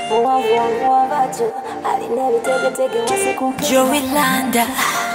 Joey Landa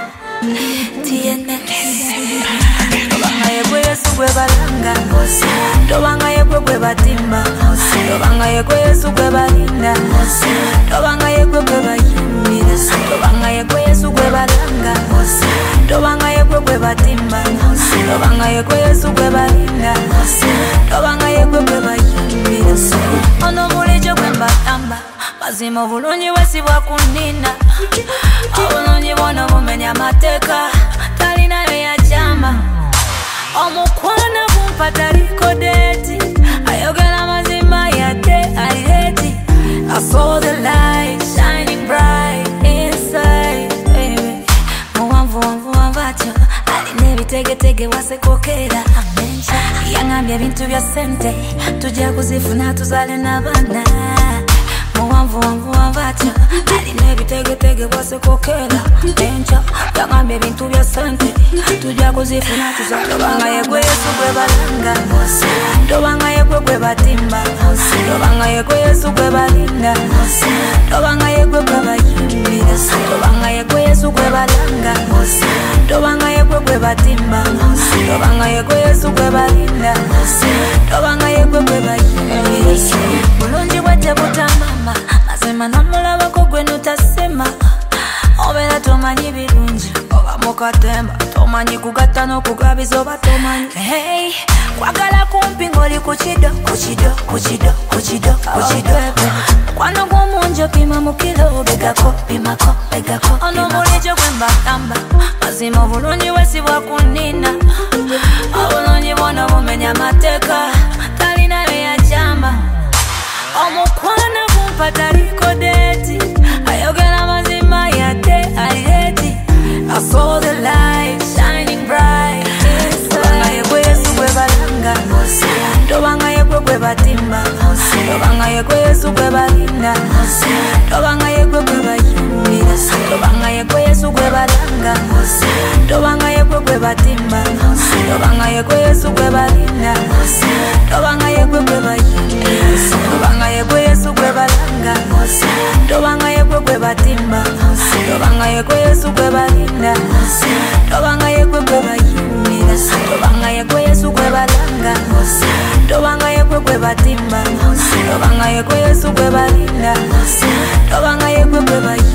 TNS Tobanga yegwe Yesu gwe balanga Tobanga yegwe gwe batimba Tobanga yegwe Yesu gwe balinda Tobanga yegwe gwe bayimbira Tobanga yegwe Yesu gwe balanga Tobanga yegwe gwe batimba Tobanga yegwe Yesu gwe balinda Tobanga yegwe gwe bayimbira Ono mulijo gwe mbatamba Mazima obulungi bwesibwa kunina Obulungi bwono bumenya amateeka Talina byeyajama Omukwana gumpa taliko deeti Ayogera mazima yate alireti I saw the light shining bright inside baby Muwanvu atyo alina ebitegetege wasekokera amenja Yangambye ebintu bya sente tujja kuzifuna tuzale n'abaana Muwanvu atyo alina ebitegetege wasekokera amenja Yangambye ebintu bya sente tujja kuzifuna tuzale Tobanga yegwe Yesu gwe balanga Tobanga yegwe gwe batimba Tobanga yegwe Yesu gwe balinda Tobanga yegwe gwe bayimbira Tobanga yegwe Yesu gwe balanga Tobanga yegwe gwe batimba Tobanga yegwe Yesu gwe balinda Tobanga yegwe gwe bayimbira Bulungi bwajja butamama Mazima namulabako gwe notasema Obeera tomanyi birungi oba mukatemba Tomanyi kugatta n'okugabiza oba tomanyi Hey, kwagala kumpi ng'oli kukido Mukwano gw'omungi opima mu kilo Begako, pimako Ono bulijjo gwe mbagamba Mazima obulungi bwesibwa kunina Obulungi bwono bumenya amateeka Talina byeyajama Omukwana gumpa taliko deeti Ayogera mazima yate alireti I saw the light shining bright Tobanga yegwe Yesu gwe balanga Tobanga yegwe gwe batimba Tobanga yegwe Yesu gwe balinda Tobanga yegwe gwe bayimbira Tobanga yegwe Yesu gwe balanga Tobanga yegwe gwe batimba Tobanga yegwe Yesu gwe balinda Tobanga yegwe gwe bayimbira Tobanga yegwe Yesu gwe balanga Tobanga yegwe gwe batimba Tobanga yegwe Yesu gwe balinda Tobanga yegwe gwe bayimbira Tobanga yegwe Yesu gwe balanga Tobanga yegwe gwe batimba Tobanga yegwe Yesu gwe balinda Tobanga yegwe gwe bayimbira